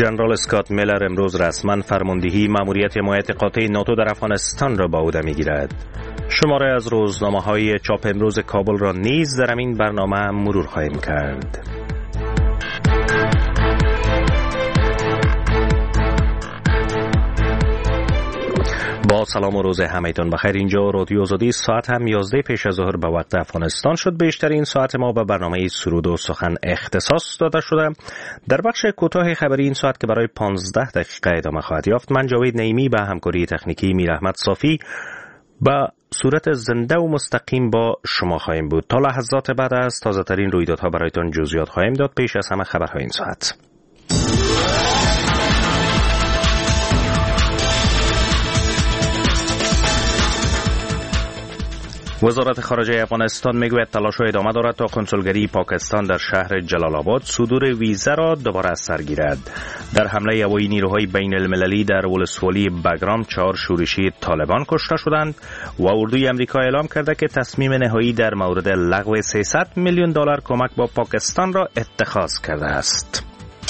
جنرال اسکات میلر امروز رسما فرماندهی ماموریت حمایت قاطع ناتو در افغانستان را به عهده میگیرد. شماره از روزنامه‌های چاپ امروز کابل را نیز در این برنامه مرور خواهیم کرد. با سلام و روز همه‌تان بخیر. اینجا رادیو آزادی، ساعت هم 11 پیش از ظهر به وقت افغانستان شد. بیشترین ساعت ما به برنامه سرود و سخن اختصاص داده شده. در بخش کوتاه خبری این ساعت که برای 15 دقیقه ادامه خواهد یافت، من جاوید نعیمی به همکاری تکنیکی میر احمد صافی به صورت زنده و مستقیم با شما خواهیم بود. تا لحظات بعد از تازه ترین رویدادها برایتان جزئیات خواهیم داد. پیش از همه خبرهای این ساعت. وزارت خارجه افغانستان میگوید تلاش‌ها ادامه دارد تا کنسولگری پاکستان در شهر جلال آباد صدور ویزا را دوباره از سر گیرد. در حمله هوایی نیروهای بین المللی در ولسوالی بگرام 4 شورشی طالبان کشته شدند و اردوی امریکا اعلام کرده که تصمیم نهایی در مورد لغو $300 میلیون کمک با پاکستان را اتخاذ کرده است.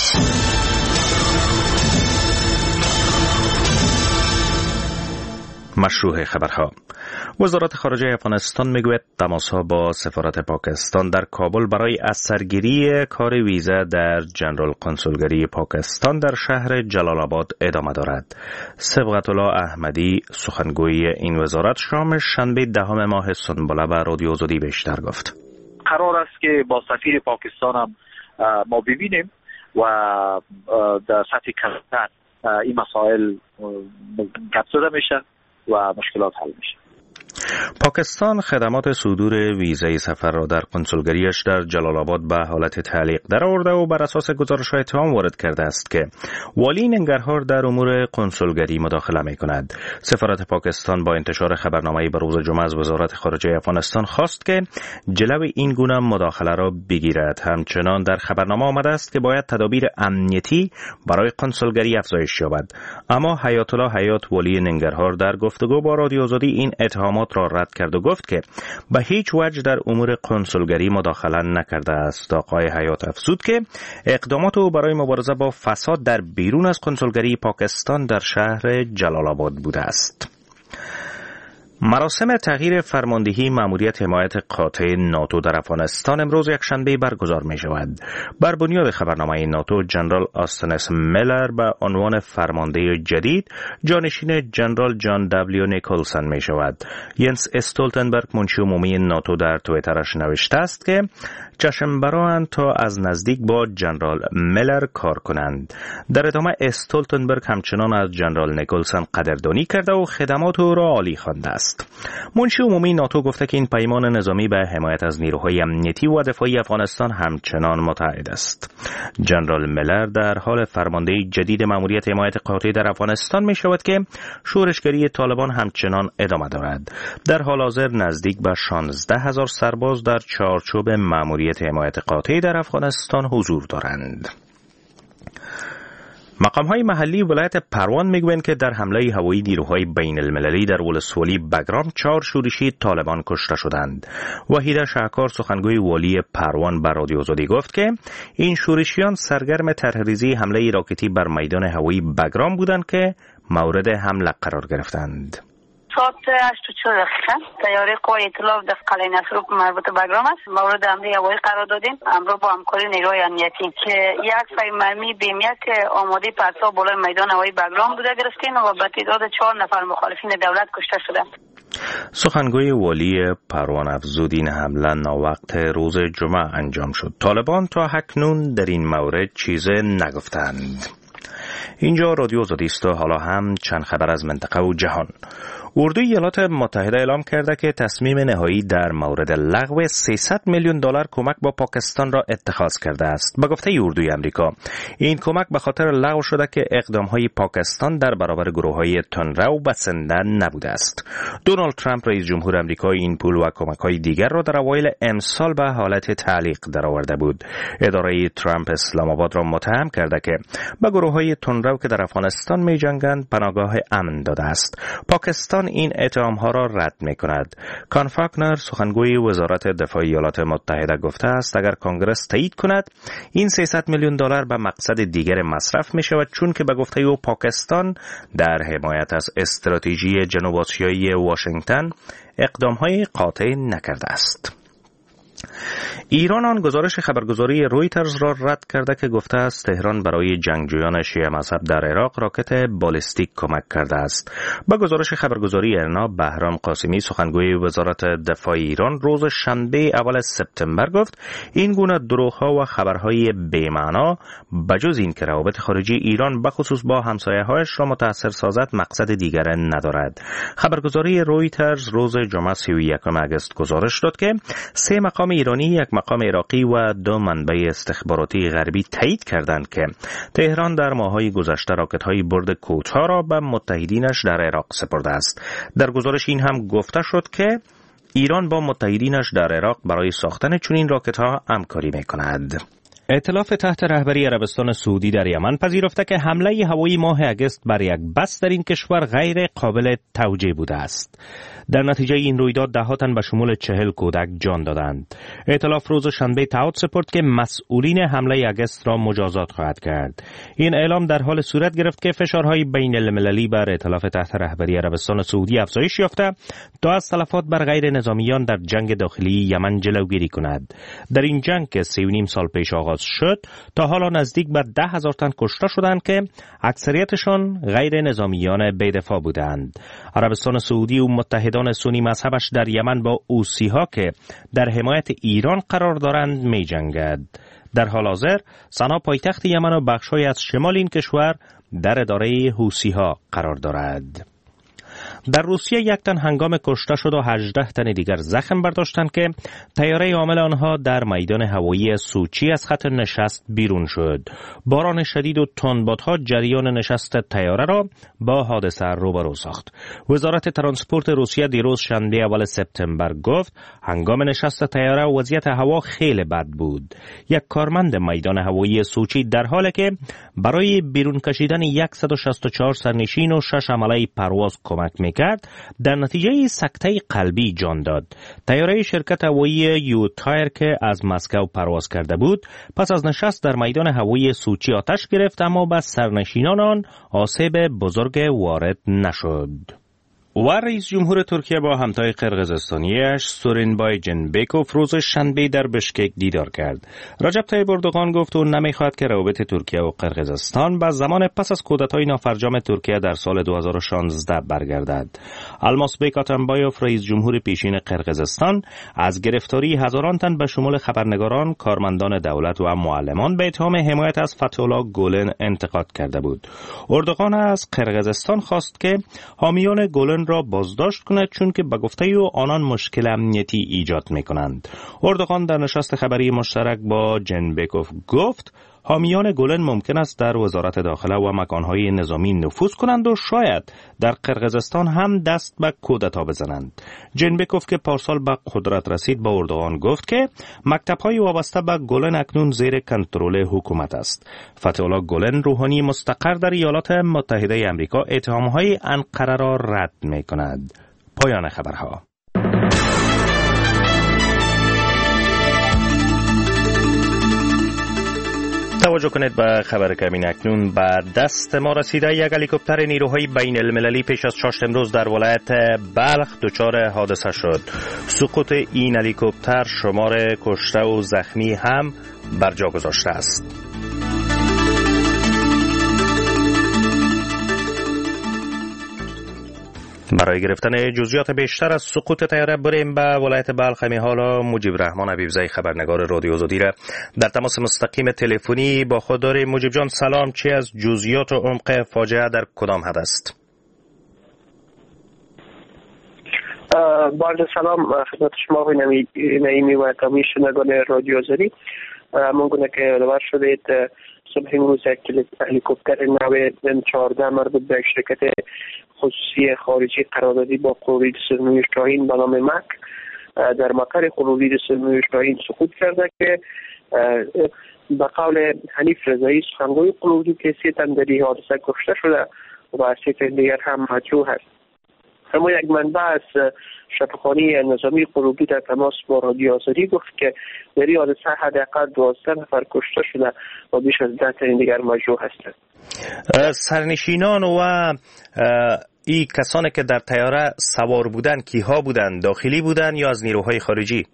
مشروع خبرها. وزارت خارجه افغانستان میگوید تماس‌ها با سفارت پاکستان در کابل برای از سرگیری کار ویزا در جنرال کنسولگری پاکستان در شهر جلال آباد ادامه دارد. صبغت الله احمدی سخنگوی این وزارت شام شنبه 10 ماه سنبله به رادیو آزادی بیشتر گفت. قرار است که با سفیر پاکستان هم ما ببینیم و در سطح کمتر این مسائل گپ زده میشه و مشکلات حل میشه. پاکستان خدمات صدور ویزای سفر را در کنسولگریش در جلال آباد به حالت تعلیق درآورده و بر اساس گزارش‌های اتهام وارد کرده است که والی ننگرهار در امور کنسولگری مداخله می‌کند. سفارت پاکستان با انتشار خبرنامه‌ای به روز جمعه از وزارت خارجه افغانستان خواست که جلو این گونه مداخله را بگیرد. همچنان در خبرنامه آمده است که باید تدابیر امنیتی برای کنسولگری افزایش یابد. اما حیات الله حیات والی ننگرهار در گفتگو با رادیو آزادی این اتهامات را رد کرد و گفت که به هیچ وجه در امور کنسولگری مداخله نکرده است. آقای حیات افزود که اقدامات او برای مبارزه با فساد در بیرون از کنسولگری پاکستان در شهر جلال آباد بوده است. مراسم تغییر فرماندهی ماموریت حمایت قاطع ناتو در افغانستان امروز یکشنبه برگزار می شود. بر بنیاد خبرنامه ناتو، جنرال آستن اس میلر به عنوان فرمانده جدید جانشین جنرال جان دبلیو نیکلسن می شود. ینس استولتنبرگ منشی عمومی ناتو در توییترش نوشته است که چشم براند تا از نزدیک با جنرال میلر کار کنند. در ادامه استولتنبرگ همچنان از جنرال نیکلسن قدردانی کرده و خدمات او را عالی خوانده است. منشی عمومی ناتو گفته که این پیمان نظامی به حمایت از نیروهای امنیتی و دفاعی افغانستان همچنان متعهد است. جنرال میلر در حال فرماندهی جدید ماموریت حمایت قاطع در افغانستان می شود که شورشگری طالبان همچنان ادامه دارد. در حال حاضر نزدیک به 16,000 سرباز در چارچوب ماموریت حمایت قاطع در افغانستان حضور دارند. مقام‌های محلی ولایت پروان میگویند که در حمله هوایی نیروهای بین المللی در ولسوالی بگرام 4 شورشی طالبان کشته شدند. وحیده شهکار سخنگوی والی پروان به رادیو آزادی گفت که این شورشیان سرگرم طرح‌ریزی حمله راکتی بر میدان هوایی بگرام بودند که مورد حمله قرار گرفتند. ساعت 8:40 تیاره قوای اطلاف در قلعه نصرو مربوط به بگرام است. مورد حمله هوایی قرار دادیم امروز با همکاری نیروهای امنیتی که یک سری مرمی BM1 آماده پرتاب بالای میدان هوایی بگرام بوده گرفتیم و به تعداد 4 نفر مخالفین دولت کشته شدند. سخنگوی والی پروان افزود این حمله ناوقت روز جمعه انجام شد. طالبان تا اکنون در این مورد چیزی نگفتند. اینجا رادیو آزادی است و حالا هم چند خبر از منطقه و جهان. اردوی ایالات متحده اعلام کرده که تصمیم نهایی در مورد لغو $300 میلیون کمک با پاکستان را اتخاذ کرده است. به گفته اردوی امریکا، این کمک به خاطر لغو شده که اقدام‌های پاکستان در برابر گروه‌های تندرو بسنده نبوده است. دونالد ترامپ رئیس جمهور امریکا این پول و کمک‌های دیگر را در اوایل امسال به حالت تعلیق درآورده بود. اداره ترامپ اسلام آباد را متهم کرده که به گروه‌های تندرو که در افغانستان می‌جنگند پناهگاه امن داده است. پاکستان ایران این اتهام‌ها را رد می‌کند. کان فاکنر سخنگوی وزارت دفاع ایالات متحده گفته است اگر کنگره تایید کند این $300 میلیون به مقصد دیگر مصرف می‌شود، چون که به گفته او پاکستان در حمایت از استراتژی جنوب آسیایی واشنگتن اقدام‌های قاطع نکرده است. ایران آن گزارش خبرگزاری رویترز را رد کرده که گفته است تهران برای جنگجویان شیعه مذهب در عراق راکت بالستیک کمک کرده است. با گزارش خبرگزاری ارنا، بهرام قاسمی سخنگوی وزارت دفاع ایران روز شنبه اول سپتامبر گفت این گونه دروغ‌ها و خبرهای بی‌معنا بجز این که روابط خارجی ایران بخصوص با همسایه‌هایش را متأثر سازد مقصد دیگر ندارد. خبرگزاری رویترز روز جمعه 31 آگوست گزارش داد که 3 مقام ایرانی، 1 مقام عراقی و 2 منبع استخباراتی غربی تایید کردند که تهران در ماه‌های گذشته راکت‌های برد کوتاه را به متحدینش در عراق سپرده است. در گزارش این هم گفته شد که ایران با متحدینش در عراق برای ساختن چنین راکت‌ها همکاری می‌کند. ائتلاف تحت رهبری عربستان سعودی در یمن پذیرفته که حمله هوایی ماه اگست بر یک بس در این کشور غیر قابل توجیه بوده است. در نتیجه این رویداد 10 تن به شمول 40 کودک جان دادند. ائتلاف روز شنبه تعهد سپرد که مسئولین حمله اگست را مجازات خواهد کرد. این اعلام در حال صورت گرفت که فشارهای بین المللی بر ائتلاف تحت رهبری عربستان سعودی افزایش یافته تا از تلفات بر غیر نظامیان در جنگ داخلی یمن جلوگیری کند. در این جنگ که 3.5 سال پیش آغاز شد تا حالا نزدیک به 10,000 تن کشته شدند که اکثریتشان غیر نظامیان بی‌دفاع بودند. عربستان سعودی و متحدان سنی مذهبش در یمن با حوثی‌ها که در حمایت ایران قرار دارند می‌جنگد. در حال حاضر سنا پایتخت یمن و بخش‌های از شمال این کشور در اداره حوثی‌ها قرار دارد. در روسیه 1 تن هنگام کشته شد و 18 تن دیگر زخم برداشتند که طیاره حامل آنها در میدان هوایی سوچی از خط نشست بیرون شد. باران شدید و تندبادها جریان نشست طیاره را با حادثه روبرو ساخت. وزارت ترانسپورت روسیه دیروز شنبه اول سپتامبر گفت هنگام نشست طیاره وضعیت هوا خیلی بد بود. یک کارمند میدان هوایی سوچی در حالی که برای بیرون کشیدن 164 سرنشین و 6 عمله پرواز کمک میکرد در نتیجه سکته قلبی جان داد. طیاره شرکت هوایی یوتایر که از مسکو پرواز کرده بود پس از نشست در میدان هوایی سوچی آتش گرفت، اما به سرنشینان آن آسیب بزرگ وارد نشد. و رئیس جمهور ترکیه با همتای قرقیزستانیش سورینبای جنبکوف روز شنبه در بشکک دیدار کرد. رجب طیب اردوغان گفت او نمیخواهد که روابط ترکیه و قرقیزستان به زمان پس از کودتای نافرجام ترکیه در سال 2016 برگردد. المازبek اتامبایوف رئیس جمهور پیشین قرقیزستان از گرفتاری هزاران تن به شمول خبرنگاران، کارمندان دولت و معلمان به اتهام حمایت از فتح‌الله گولن انتقاد کرده بود. اردوغان از قرقیزستان خواست که حامیان گولن را بازداشت کند، چون که به گفته او آنان مشکل امنیتی ایجاد می‌کنند. اردوغان در نشست خبری مشترک با جنبکوف گفت حامیان گولن ممکن است در وزارت داخله و مکانهای نظامی نفوذ کنند و شاید در قرقیزستان هم دست به کودتا بزنند. جنبکوف که پارسال به قدرت رسید با اردوغان گفت که مکتب‌های وابسته به گولن اکنون زیر کنترل حکومت است. فتح‌الله گولن روحانی مستقر در ایالات متحده آمریکا اتهام‌های انقره را رد می‌کند. پایان خبرها. توجه کنید به خبر کمین اکنون به دست ما رسیده. یک هلیکوپتر نیروهای بین المللی پیش از چاشت امروز در ولایت بلخ دچار حادثه شد. سقوط این هلیکوپتر شمار کشته و زخمی هم بر جا گذاشته است. برای گرفتن جزئیات بیشتر از سقوط طیاره بریم به ولایت بلخ. حالا مجیب رحمان حبیبزی خبرنگار رادیو آزادی را در تماس مستقیم تلفنی با خود داریم. مجیب جان سلام، چی از جزئیات و عمق فاجعه در کدام حد است؟ با عرض سلام خدمت شما آقای نعیمی و تمامی شنوندگان رادیو آزادی. همانگونه که یادآور شدید صبح امروز یک هلیکوپتر نو 14 مربوط به شرکت خصوصی خارجی قراردادی با قلولید سرمایه شاهین به نام مک در مقر قلولید سرمایه شاهین سقوط کرده که به قول حنیف رضایی سخنگوی قلولید که 3 تن در این حادثه کشته شده و 3 تن دیگر هم مجروح است. اما یک منبع از شفاخانه نظامی قلوبی در تماس با رادیو آزادی گفت که در این حادثه حداقل 12 نفر کشته شده و بیش از 10 تن دیگر مجروح هستند. سرنشینان و این کسانی که در طیاره سوار بودند کیها بودند؟ داخلی بودند یا از نیروهای خارجی؟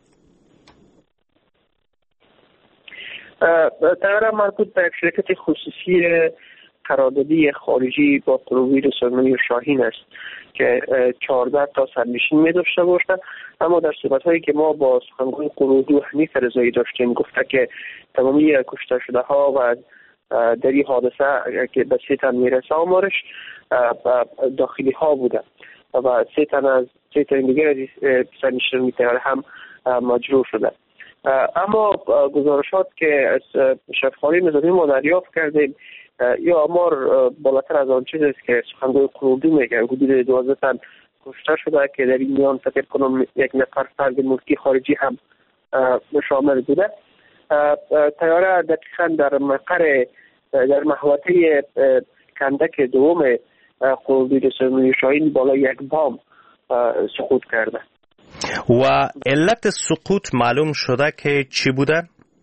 طیاره مربوط به یک شرکت خصوصی قراردادی خارجی با قلوبی رسانه‌ای شاهین است که 14 تا سرنشین می داشته باشد. اما در صحبت‌هایی که ما با سخنگوی قلوبی حنیف رضایی داشتیم گفته که تمامی کشته شده ها و در این حادثه که به 3 تن میرسه آمارش داخلی ها بوده و 3 تن دیگر از سرنشینان طیاره هم مجروح شده. اما گزارشات که از شفاخانه نظامی ما دریافت کردیم یا آمار بالاتر از آن چیز است که سخنگوی قلوبی میگن. حدود 12 تن کشته شده که در این میان فکر کنم یک نفر فرد ملکی خارجی هم شامل بوده. طیاره دقیقاً در مقر در محوطه کندک دوم قلوبی رسانه‌ای شاهین بالای یک بام سقوط کرده. و علت سقوط معلوم شده که چی بوده؟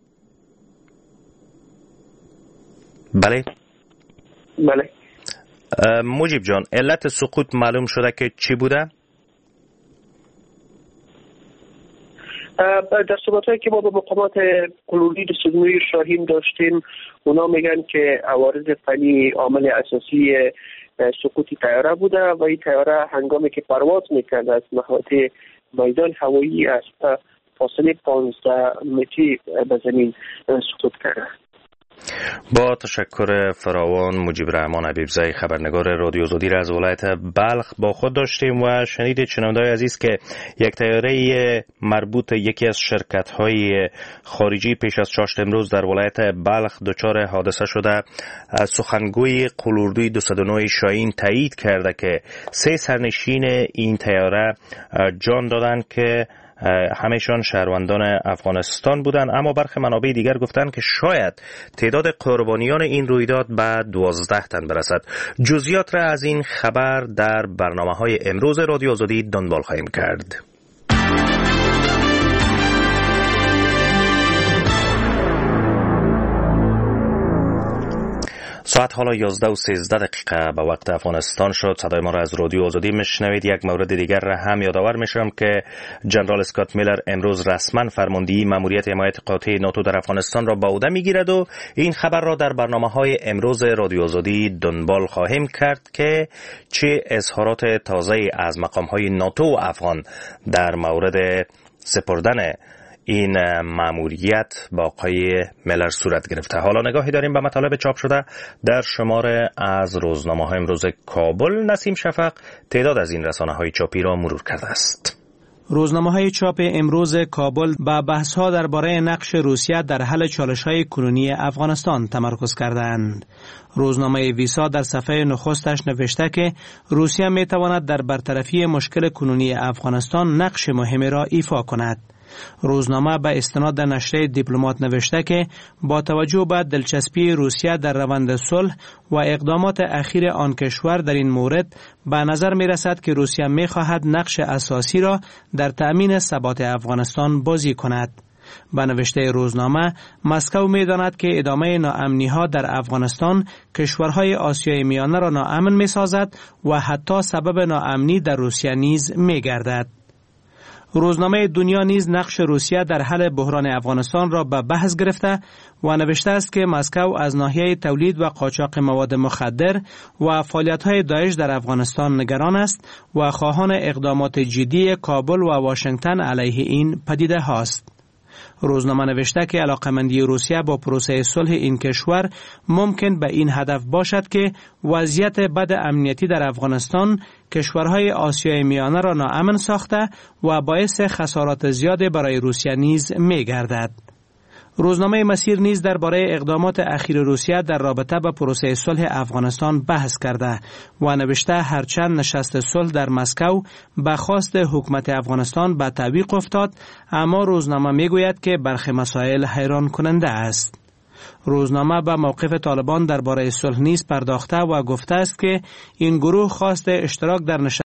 بله مجیب جان، علت سقوط معلوم شده که چی بوده؟ در صحبت‌هایی که ما با مقامات قلوبی رسانه‌ای شاهین داشتیم اونا میگن که عوارض فنی عامل اساسی سقوط طیاره بوده و این طیاره هنگامی که پرواز میکرد از محوطه میدان هوایی از فاصله 15 متری به زمین سقوط کرده. با تشکر فراوان مجیب رحمان حبیبزی خبرنگار رادیو آزادی را از ولایت بلخ با خود داشتیم و شنیدید شنونده‌های عزیز که یک طیاره مربوط یکی از شرکت‌های خارجی پیش از چاشت امروز در ولایت بلخ دچار حادثه شده. سخنگوی قلوردوی 209 شاهین تایید کرده که 3 سرنشین این طیاره جان دادند که همه‌شان شهروندان افغانستان بودند، اما برخی منابع دیگر گفتند که شاید تعداد قربانیان این رویداد به 12 تن برسد. جزئیات را از این خبر در برنامه‌های امروز رادیو آزادی دنبال خواهیم کرد. ساعت حالا 11:13 به وقت افغانستان شد. صدای ما را از رادیو آزادی میشنوید. یک مورد دیگر را هم یادآور میشم که جنرال اسکات میلر امروز رسما فرماندهی ماموریت حمایت قاطع ناتو در افغانستان را به عهده میگیرد و این خبر را در برنامه‌های امروز رادیو آزادی دنبال خواهیم کرد که چه اظهارات تازه از مقام‌های ناتو و افغان در مورد سپردن این ماموریت با آقای میلر صورت گرفته. حالا نگاهی داریم به مطالب چاپ شده در شماره از روزنامه‌های امروز کابل. نسیم شفق تعداد از این رسانه‌های چاپی را مرور کرده است. روزنامه‌های چاپ امروز کابل با بحث‌ها درباره نقش روسیه در حل چالش‌های کنونی افغانستان تمرکز کردند. روزنامه ویسا در صفحه نخستش نوشته که روسیه می‌تواند در برطرفی مشکل کنونی افغانستان نقش مهمی را ایفا کند. روزنامه به استناد نشریه دیپلمات نوشته که با توجه به دلچسپی روسیه در روند صلح و اقدامات اخیر آن کشور در این مورد به نظر می رسد که روسیه می خواهد نقش اساسی را در تأمین ثبات افغانستان بازی کند. به نوشته روزنامه مسکو می داند که ادامه ناامنی ها در افغانستان کشورهای آسیای میانه را ناامن می سازد و حتی سبب ناامنی در روسیه نیز می گردد. روزنامه دنیا نیز نقش روسیه در حل بحران افغانستان را به بحث گرفته و نوشته است که مسکو از ناحیه تولید و قاچاق مواد مخدر و فعالیت‌های داعش در افغانستان نگران است و خواهان اقدامات جدی کابل و واشنگتن علیه این پدیده هاست. روزنامه نوشته که علاقمندی روسیه با پروسه صلح این کشور ممکن به این هدف باشد که وضعیت بد امنیتی در افغانستان کشورهای آسیای میانه را ناامن ساخته و باعث خسارات زیاد برای روسیه نیز می گردد. روزنامه مسیر نیز درباره اقدامات اخیر روسیه در رابطه با پروسه صلح افغانستان بحث کرده و نوشته هرچند نشست صلح در مسکو به خواست حکومت افغانستان به تعویق افتاد، اما روزنامه میگوید که برخی مسائل حیران کننده است. روزنامه به موقف طالبان درباره صلح نیز پرداخته و گفته است که این گروه خواست اشتراک در نشست